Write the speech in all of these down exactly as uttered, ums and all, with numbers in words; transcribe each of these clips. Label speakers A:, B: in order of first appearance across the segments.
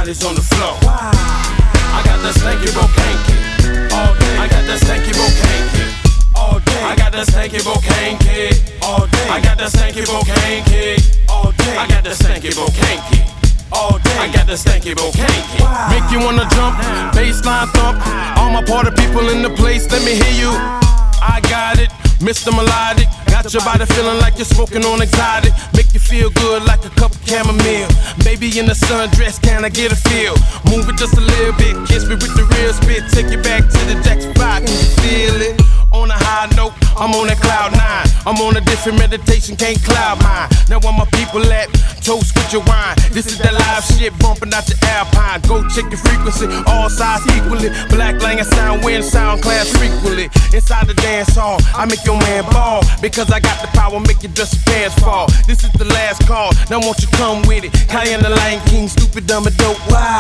A: bodies on the floor. I got the stanky bokanky all day. I got the stanky bokanky all day. I got the stanky bokanky all day. I got the stanky bokanky all day. I got the stanky bokanky all day. I got the stanky bokanky. Make you wanna jump, baseline thump. All my party people in the place, let me hear you. I got it, Mister Melodic. Got your body feeling like you're smoking on exotic. Make you feel good like a cup of chamomile. Baby in the sundress, can I get a feel? Move it just a little bit, kiss me with the real spit. Take you back to the Jackson five, can you feel it? On a high note, I'm on that cloud nine. I'm on a different meditation, can't cloud mine. Now where my people at? Toast with your wine. This is that live shit bumping out your Alpine. Go check your frequency, all sides equally. Black Lang and sound win, sound class frequently. Inside the dance hall, I make your man ball. Because I got the power, make your dress pants fall. This is the last call, now won't you come with it? Cayenne the Lion King, stupid, dumb, and dope. Why?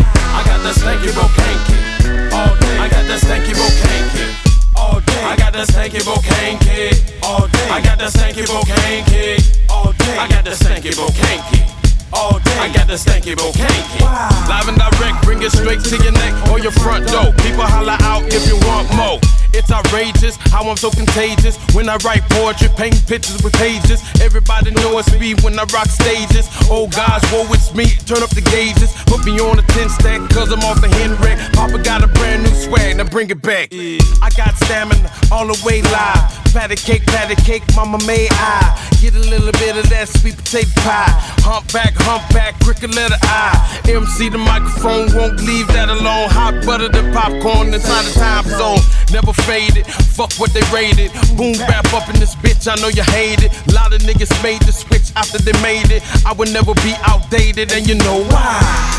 A: I got the stanky bokanky all day. I got the stanky bokanky all day. I got the stanky bokanky all day. I got the stanky bokanky all day. I got the stanky bokanky all day. I got the stanky bokanky. Live and direct, bring it straight to your neck or your front door. People holler out if you want more. It's outrageous how I'm so contagious. When I write poetry, paint pictures with pages. Everybody know it's me when I rock stages. Oh gosh, whoa, it's me. Turn up the gauges. Put me on a ten stack, cause I'm off the hen wreck. Papa got a brand new swag, now bring it back. I got stamina all the way live. Patty cake, patty cake, mama may I get a little bit of that sweet potato pie. Humpback, humpback, cricket letter I. M C the microphone, won't leave that alone. Hot butter than popcorn inside the time zone. Never faded, fuck what they rated. Boom bap up in this bitch, I know you hate it. Lot of niggas made the switch after they made it. I would never be outdated, and you know why.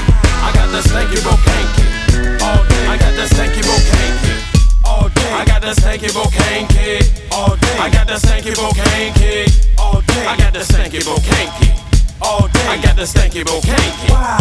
A: I got the stanky bokanky all day. I got the stanky bokanky all day. I got the stanky bokanky all day. I got the stanky bokanky all day. I got the stanky bokanky all day. I got the stanky bokanky.